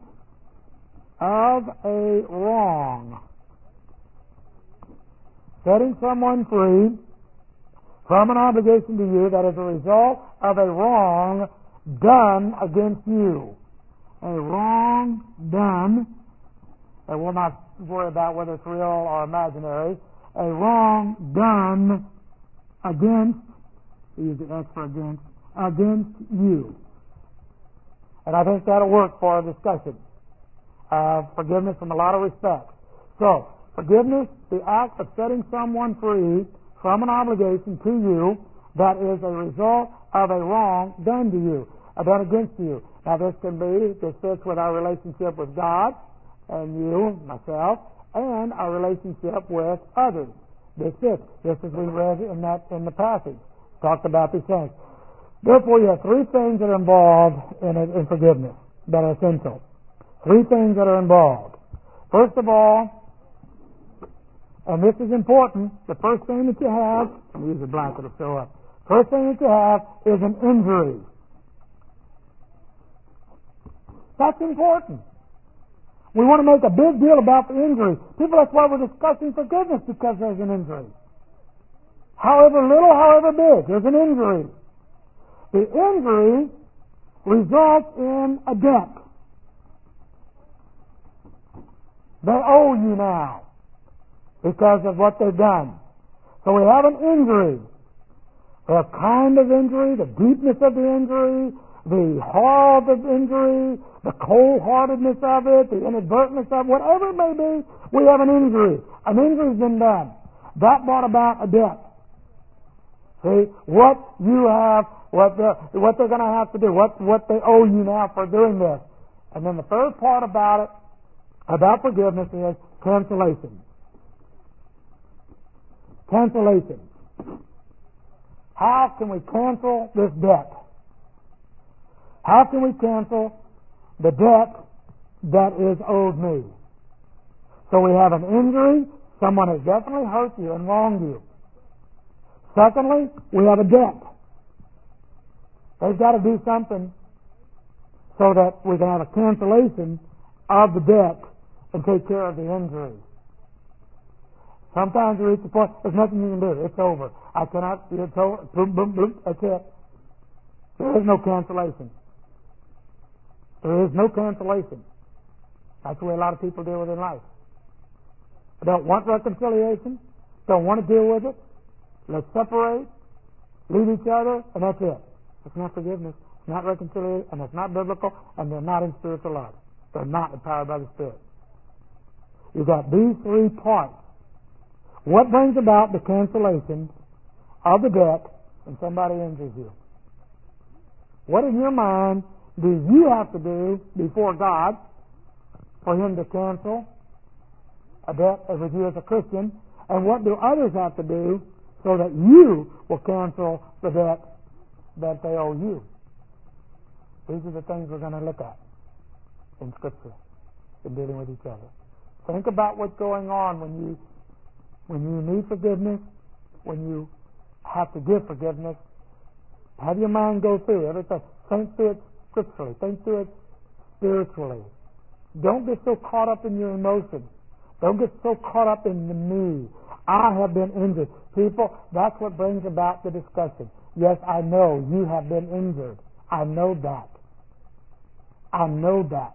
Setting someone free from an obligation to you that is a result of a wrong done against you. A wrong done, and we'll not worry about whether it's real or imaginary, a wrong done against, use the X for against you. And I think that'll work for our discussion. Forgiveness in a lot of respects. So, forgiveness, the act of setting someone free from an obligation to you that is a result of a wrong done to you, done against you. Now this fits with our relationship with God and you, myself, and our relationship with others. This fits, just as we read in the passage. Talked about these things. Therefore, you have three things that are involved in forgiveness that are essential. Three things that are involved. First of all, and this is important, the first thing that you have, I'll use a blanket to show up. First thing that you have is an injury. That's important. We want to make a big deal about the injury. People, that's why we're discussing forgiveness, because there's an injury. However little, however big, there's an injury. The injury results in a debt. They owe you now because of what they've done. So we have an injury. The kind of injury, the deepness of the injury, the horror of the injury, the cold-heartedness of it, the inadvertentness of it, whatever it may be, we have an injury. An injury's been done. That brought about a debt. See, what you have, what they're going to have to do, what they owe you now for doing this. And then the third part about it, about forgiveness, is cancellation. Cancellation. How can we cancel this debt? How can we cancel the debt that is owed me? So we have an injury. Someone has definitely hurt you and wronged you. Secondly, we have a debt. They've got to do something so that we can have a cancellation of the debt and take care of the injury. Sometimes you reach the point, there's nothing you can do. It's over. I cannot, it's over. Boom, boom, boom, that's it. There is no cancellation. There is no cancellation. That's the way a lot of people deal with it in life. They don't want reconciliation, don't want to deal with it. Let's separate, leave each other, and that's it. It's not forgiveness, it's not reconciliation, and it's not biblical, and they're not in spiritual life. They're not empowered by the Spirit. You've got these three parts. What brings about the cancellation of the debt when somebody injures you? What in your mind do you have to do before God for Him to cancel a debt with you as a Christian? And what do others have to do so that you will cancel the debt that they owe you? These are the things we're going to look at in Scripture in dealing with each other. Think about what's going on when you need forgiveness, when you have to give forgiveness. Have your mind go through everything. Think through it scripturally. Think through it spiritually. Don't get so caught up in your emotions. Don't get so caught up in the me. I have been injured. People, that's what brings about the discussion. Yes, I know you have been injured. I know that. I know that.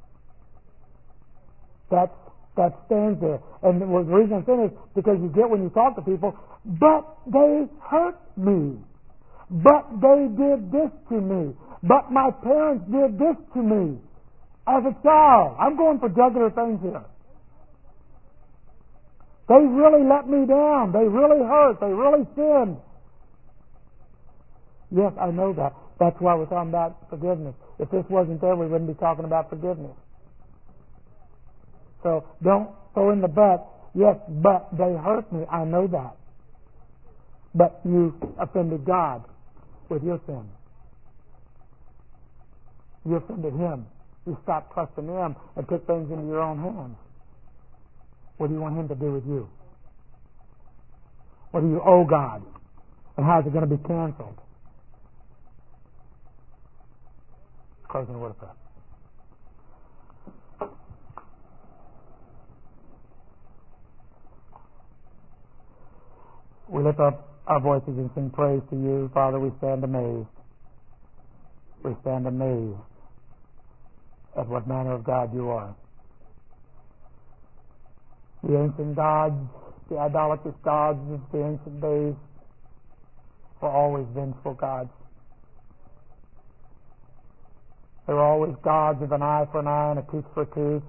That stands there. And the reason I'm saying is because you get when you talk to people, but they hurt me. But they did this to me. But my parents did this to me. As a child, I'm going for jugular things here. They really let me down. They really hurt. They really sinned. Yes, I know that. That's why we're talking about forgiveness. If this wasn't there, we wouldn't be talking about forgiveness. So don't throw in the but. Yes, but they hurt me. I know that. But you offended God with your sin. You offended Him. You stopped trusting Him and took things into your own hands. What do you want Him to do with you? What do you owe God? And how is it going to be canceled? Closing word of prayer. We lift up our voices and sing praise to you. Father, we stand amazed. We stand amazed at what manner of God you are. The ancient gods, the idolatrous gods of the ancient days were always vengeful gods. They were always gods of an eye for an eye and a tooth for a tooth,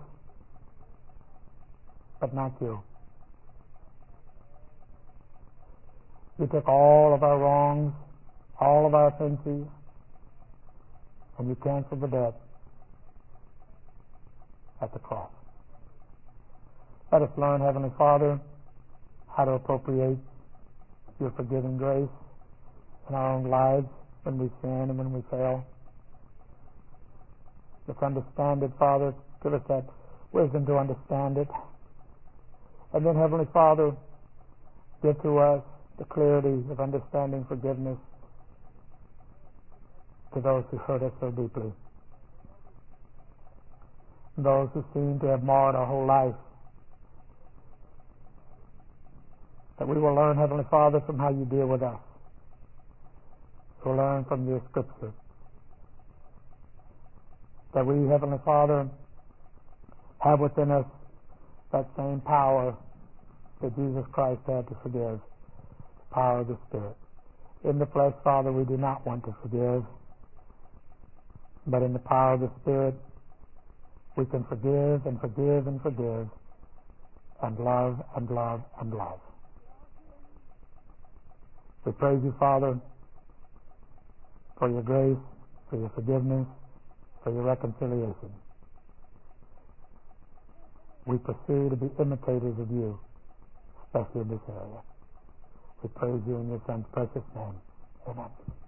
but not you. You took all of our wrongs, all of our offenses, and you canceled the debt at the cross. Let us learn, Heavenly Father, how to appropriate your forgiving grace in our own lives when we sin and when we fail. Let's understand it, Father. Give us that wisdom to understand it. And then, Heavenly Father, give to us the clarity of understanding forgiveness to those who hurt us so deeply. those who seem to have marred our whole life. That we will learn, Heavenly Father, from how you deal with us. We'll learn from your Scripture. That we, Heavenly Father, have within us that same power that Jesus Christ had to forgive, the power of the Spirit. In the flesh, Father, we do not want to forgive, but in the power of the Spirit, we can forgive and forgive and forgive and love and love and love. We praise you, Father, for your grace, for your forgiveness, for your reconciliation. We pursue to be imitators of you, especially in this area. We praise you in your Son's precious name. Amen.